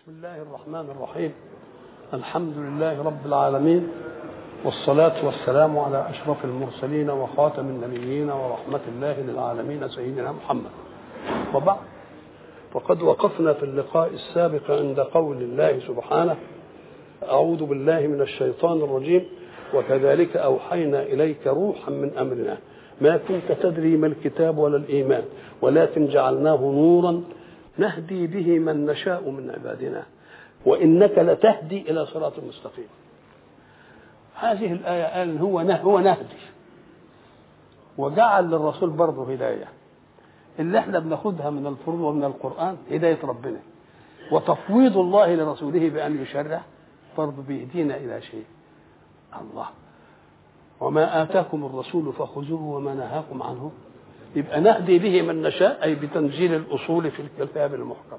بسم الله الرحمن الرحيم. الحمد لله رب العالمين، والصلاة والسلام على أشرف المرسلين وخاتم النبيين ورحمة الله للعالمين سيدنا محمد. وبعد، وقد وقفنا في اللقاء السابق عند قول الله سبحانه: أعوذ بالله من الشيطان الرجيم، وكذلك أوحينا إليك روحا من أمرنا ما كنت تدري ما الكتاب ولا الإيمان ولكن جعلناه نورا نهدي به من نشاء من عبادنا وإنك لتهدي إلى صراط مستقيم. هذه الآية قال هو نهدي، وجعل للرسول برضه هداية. اللي احنا بناخدها من الفروض ومن القرآن هداية ربنا، وتفويض الله لرسوله بأن يشرع برضه بيهدينا إلى شيء. الله: وما آتاكم الرسول فخذوه وما نهاكم عنه. يبقى نهدي به من نشاء، أي بتنزيل الأصول في الكتاب المحكم.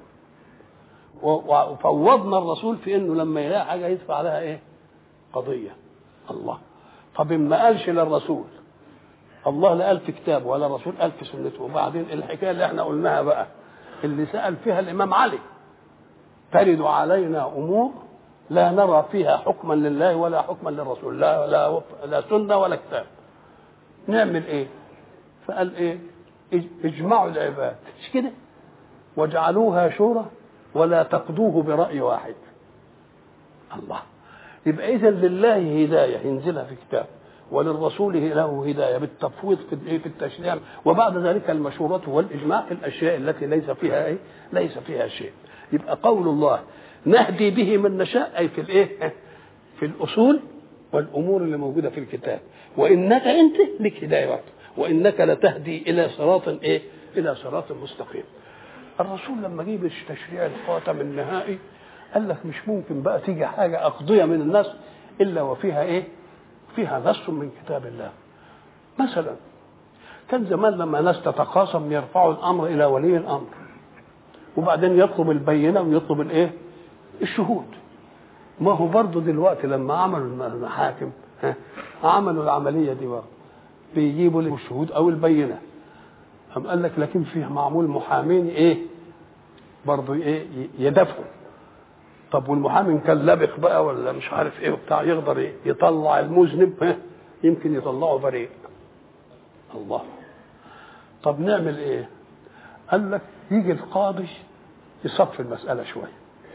وفوضنا الرسول في إنه لما يلاقي حاجة يدفع عليها إيه؟ قضية. الله: طب ما قالش للرسول، الله لا قال في كتابه ولا الرسول قال في سنته. وبعدين الحكاية اللي احنا قلناها بقى، اللي سأل فيها الإمام علي: ترد علينا أمور لا نرى فيها حكما لله ولا حكما للرسول، لا سنة ولا كتاب، نعمل إيه؟ فقال إيه؟ اجمعوا العباد، مش كده؟ واجعلوها شورى ولا تقضوه برأي واحد. الله: يبقى إذن لله هداية ينزلها في كتاب، وللرسول له هداية بالتفويض في التشريع، وبعد ذلك المشورة والإجماع في الأشياء التي ليس فيها إيه؟ ليس فيها شيء. يبقى قول الله نهدي به من نشاء، أي في الإيه؟ في الأصول والأمور اللي موجودة في الكتاب. وإنك أنت لك هداية، وإنك لتهدي إلى صراط إيه؟ إلى صراط مستقيم. الرسول لما جيب تشريع الخاتم النهائي قال لك مش ممكن بقى تيجي حاجة أقضية من الناس إلا وفيها إيه؟ فيها نص من كتاب الله. مثلا كان زمان لما ناس تتخاصم يرفعوا الأمر إلى ولي الأمر، وبعدين يطلب البينة ويطلب الإيه؟ الشهود. ما هو برضه دلوقتي لما عملوا المحاكم عملوا العملية دي بقى بيجيبوا له الشهود أو البينة. هم قال لك لكن فيه معمول محامين إيه؟ برضه إيه؟ يدافعوا. طب والمحامي كان لابق بقى ولا مش عارف إيه وبتاع، يقدر إيه؟ يطلع المذنب يمكن يطلعه بريء. الله: طب نعمل إيه؟ قال لك يجي القاضي يصفي المسألة شوية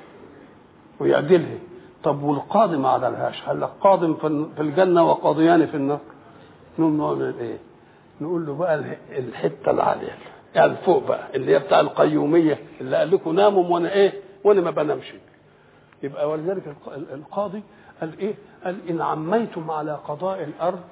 ويعدلها. طب والقاضي ما عدلهاش، قال لك قاضي في الجنة وقاضيان في النار. نعمل ايه؟ نقول له بقى الحته العاليه يعني فوق بقى، اللي هي بتاع القيوميه، اللي قال لكم ناموا وانا ايه؟ وانا ما بنامش. يبقى ولذلك القاضي قال ايه؟ قال ان عميتم على قضاء الارض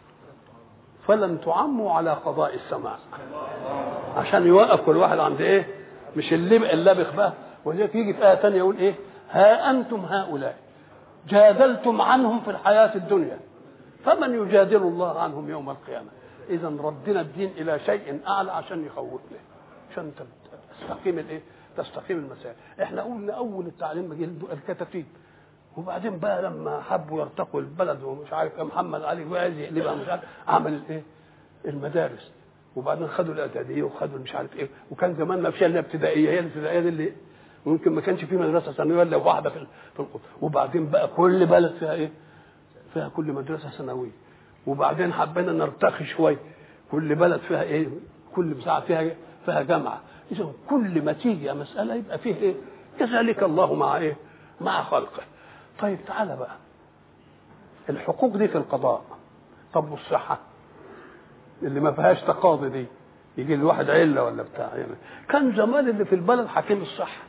فلن تعموا على قضاء السماء، عشان يوقف كل واحد عند ايه؟ مش اللبخ بقى. ولذلك يجي في ايه ثانيه يقول ايه؟ ها انتم هؤلاء جادلتم عنهم في الحياه الدنيا فمن يجادل الله عنهم يوم القيامة. إذا ردنا الدين إلى شيء أعلى عشان يخوفنا، عشان تستقيم الإيه؟ تستقيم المسائل. إحنا قلنا أول التعليم جه الكتاتيب، وبعدين بقى لما حبوا يرتقوا البلد ومش عارف محمد علي وعايز يقلبها مش عارف، عمل الإيه؟ المدارس، وبعدين خدوا الإعدادية وخدوا مش عارف إيه. وكان زمان ما فيش إلا ابتدائية، هي الابتدائية دي اللي ممكن ما كانش في مدرسة ثانوية إلا واحدة في القرى. وبعدين بقى كل بلد فيها إيه؟ فيها كل مدرسة ثانوية. وبعدين حبينا نرتقي شوية، كل بلد فيها ايه؟ كل مساحة فيها جامعة. إذا كل ما تيجي مسألة يبقى فيه ايه؟ كذلك الله مع ايه؟ مع خلقه. طيب تعالى بقى، الحقوق دي في القضاء. طب والصحة اللي ما فيهاش تقاضي دي، يجي الواحد علة ولا بتاع يعني. كان زمان اللي في البلد حكيم الصحة،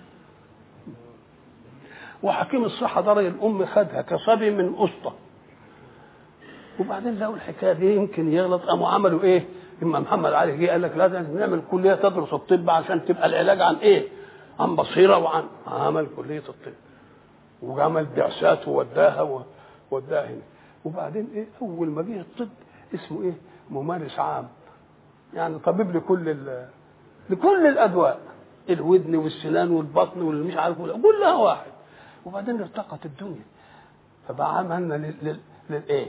وحكيم الصحة ده الأم خدها كصبي من أسطى، وبعدين لقوا الحكايه دي يمكن يغلط، قاموا عملوا ايه؟ اما محمد علي جه قال لك لازم نعمل كليه تدرس الطب عشان تبقى العلاج عن ايه؟ عن بصيره وعن عمل كليه الطب، وعمل بعثات ووداها هنا. وبعدين ايه؟ اول ما جه الطب اسمه ايه؟ ممارس عام، يعني طبيب لكل الادواء، الودن والسنان والبطن والمش عارف كلها واحد. وبعدين ارتقت الدنيا فبقى عملنا للايه؟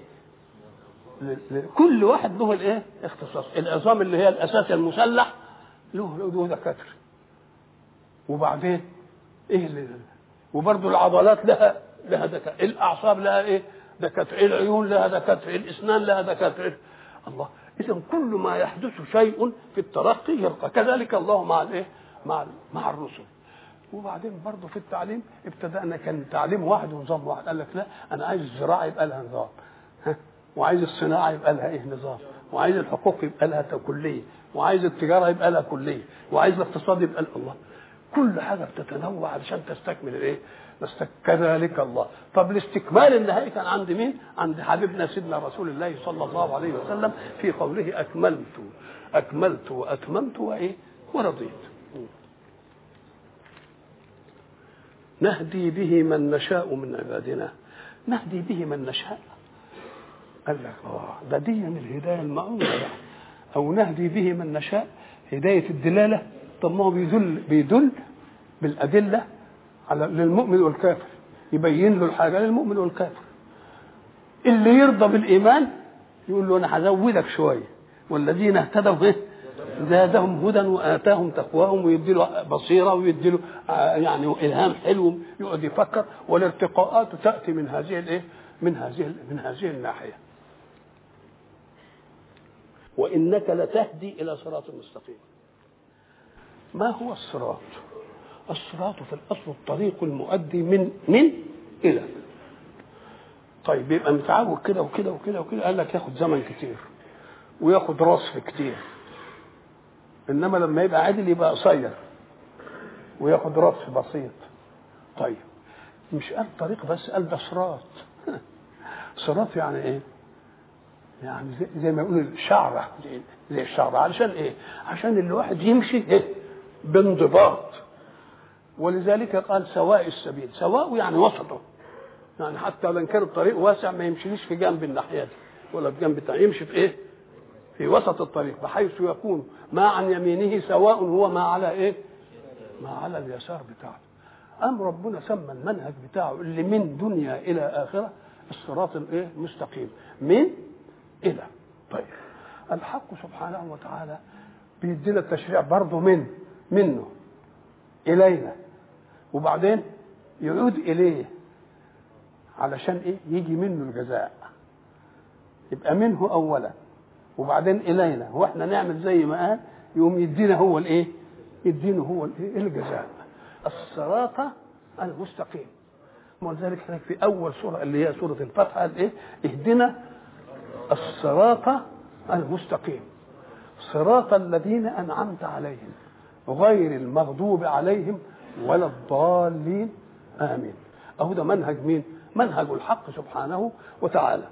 كل واحد له الايه؟ اختصاص. العظام اللي هي الاساس المسلح له دكاتره. وبعدين ايه وبرضه العضلات لها دكاتره، الاعصاب لها ايه؟ دكاتره، العيون لها دكاتره، الاسنان لها دكاتره. الله، اذا كل ما يحدث شيء في الترقي يرقى، كذلك الله مع الايه؟ مع الرسل. وبعدين برضه في التعليم ابتدأنا كان تعليم واحد ونظام واحد، قال لك لا انا عايز الزراعه يبقى لها نظام، وعايز الصناعه يبقى لها ايه؟ نظام، وعايز الحقوق يبقى لها كليه، وعايز التجاره يبقى لها كليه، وعايز الاقتصاد يبقى الله. كل حاجه بتتنوع علشان تستكمل الايه؟ كذلك الله. طب الاستكمال النهائي كان عند مين؟ عند حبيبنا سيدنا رسول الله صلى الله عليه وسلم في قوله اكملت واتممت وايه؟ ورضيت. نهدي به من نشاء من عبادنا. نهدي به من نشاء، قال لك ده دي من الهدايه المعونه يعني. او نهدي به من نشاء هدايه الدلاله. طب ما هو بيدل بالادله على للمؤمن والكافر، يبين له الحاجه للمؤمن والكافر. اللي يرضى بالايمان يقول له انا هزودك شويه، والذين اهتدوا زادهم هدى واتاهم تقواهم، ويدي له بصيره ويدي له يعني الهام حلو يقعد يفكر. والارتقاءات تاتي من هذه الايه؟ من هذه الناحيه. وانك لتهدي الى صراط مستقيم. ما هو الصراط؟ الصراط في الاصل الطريق المؤدي من الى. طيب يبقى متعود كده وكده وكده وكده، قال لك ياخد زمن كتير وياخد رصف كتير. انما لما يبقى عادل يبقى قصير وياخد رصف بسيط. طيب مش قال طريق بس، قال ده صراط. صراط يعني ايه؟ يعني زي ما يقول الشعره، زي الشعره. علشان ايه؟ عشان الواحد يمشي ايه؟ بانضباط. ولذلك قال سواء السبيل. سواء يعني وسطه، يعني حتى لو كان الطريق واسع ما يمشيش في جنب الناحيه دي ولا في جنب الثاني، يمشي في ايه؟ في وسط الطريق، بحيث يكون ما عن يمينه سواء هو ما على ايه؟ ما على اليسار بتاعه. أم ربنا سمى المنهج بتاعه اللي من دنيا إلى آخرة الصراط الايه؟ المستقيم، من إلى. طيب الحق سبحانه وتعالى بيدينا التشريع برضه منه إلينا، وبعدين يعود إليه علشان إيه؟ يجي منه الجزاء. يبقى منه أولا وبعدين إلينا، واحنا نعمل زي ما قال يقوم يدينا هو الايه؟ يدينا هو الايه؟ الجزاء. الصراط المستقيم. ولذلك هناك في اول سوره اللي هي سوره الفتح قال ايه؟ اهدنا الصراط المستقيم صراط الذين انعمت عليهم غير المغضوب عليهم ولا الضالين امين. اهو ده منهج مين؟ منهج الحق سبحانه وتعالى.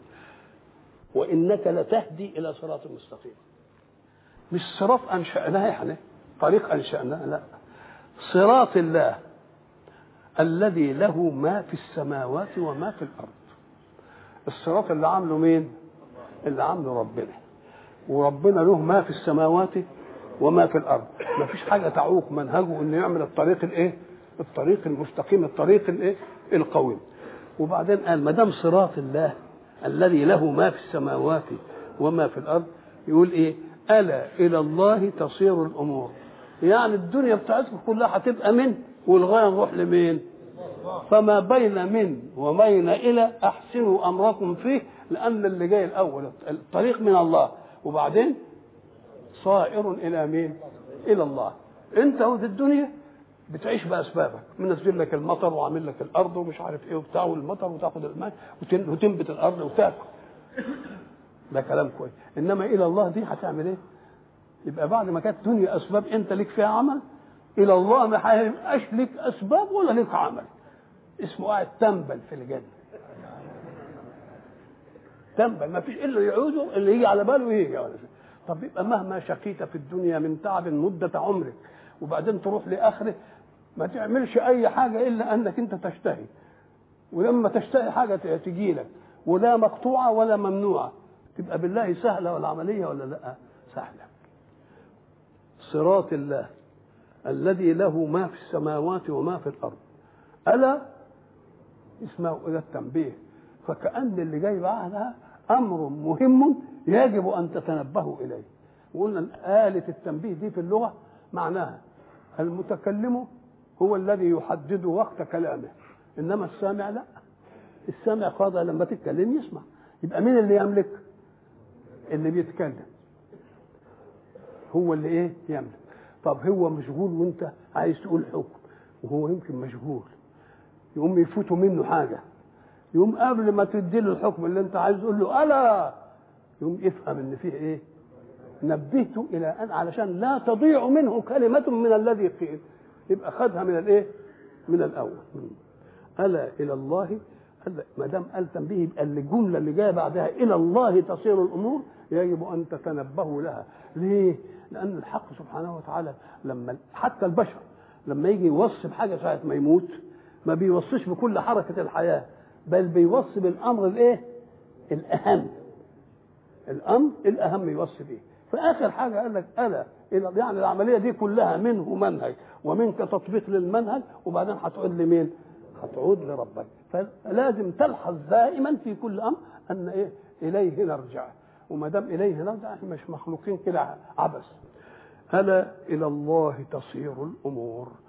وإنك لتهدي إلى صراط مستقيم. مش صراط أنشأناه يعني طريق أنشأناه، لا، صراط الله الذي له ما في السماوات وما في الأرض. الصراط اللي عامله مين؟ اللي عامله ربنا. وربنا له ما في السماوات وما في الأرض. ما فيش حاجة تعوق منهجه إنه يعمل الطريق الإيه؟ الطريق المستقيم، الطريق الإيه؟ القويم. وبعدين قال ما دام صراط الله الذي له ما في السماوات وما في الأرض، يقول إيه؟ ألا إلى الله تصير الأمور. يعني الدنيا بتاعتكم كلها هتبقى من، والغاية نروح لمين؟ فما بين من وبين إلى أحسنوا أمركم فيه، لأن اللي جاي الأول الطريق من الله، وبعدين صائر إلى مين؟ إلى الله. أنت في الدنيا بتعيش باسبابك، منزل لك المطر وعامل لك الارض ومش عارف ايه وبتاع، والمطر وتاخد الماء وتنبت الارض وتاكل. ده كلام كويس. انما الى الله دي هتعمل ايه؟ يبقى بعد ما كانت دنيا اسباب انت ليك فيها عمل، الى الله ما هيبقاش ليك اسباب ولا ليك عمل. اسمه قاعد تنبل في الجنه. تنبل، ما فيش الا يعوده اللي يجي على باله يجي. طب يبقى مهما شقيت في الدنيا من تعب مده عمرك، وبعدين تروح لاخره ما تعملش اي حاجه الا انك انت تشتهي، ولما تشتهي حاجه تجي لك ولا مقطوعه ولا ممنوعه، تبقى بالله سهله ولا عمليه ولا لا؟ سهله. صراط الله الذي له ما في السماوات وما في الارض. الا اسمه الى التنبيه. فكأن اللي جاي بعدها امر مهم يجب ان تتنبهوا اليه. وقلنا آلة التنبيه دي في اللغه معناها المتكلم هو الذي يحدد وقت كلامه، انما السامع لا، السامع خاضع لما تتكلم يسمع. يبقى مين اللي يملك؟ اللي بيتكلم هو اللي ايه يملك. طب هو مشغول وانت عايز تقول حكم وهو يمكن مشغول، يقوم يفوتوا منه حاجه، يقوم قبل ما تديله الحكم اللي انت عايز تقول له الا، يقوم يفهم ان فيه ايه، نبهته الى ان علشان لا تضيع منه كلمه من الذي قيل، يبقى خدها من الايه، من الاول. الا الى الله، ما دام قال تنبيه يبقى الجمله اللي جايه بعدها الى الله تصير الامور يجب ان تتنبهوا لها. ليه؟ لان الحق سبحانه وتعالى لما حتى البشر لما يجي يوصي بحاجه ساعه ما يموت ما بيوصيش بكل حركه الحياه، بل بيوصي بالامر الايه؟ الاهم، الامر الاهم يوصي به. فاخر حاجه قال لك الا، يعني العمليه دي كلها منه منهج ومنك تطبيق للمنهج، وبعدين هتعود لمين؟ هتعود لربك. فلازم تلحظ دائما في كل امر ان ايه؟ اليه نرجع، وما دام اليه نرجع احنا مش مخلوقين كده عبث. الا الى الله تصير الامور.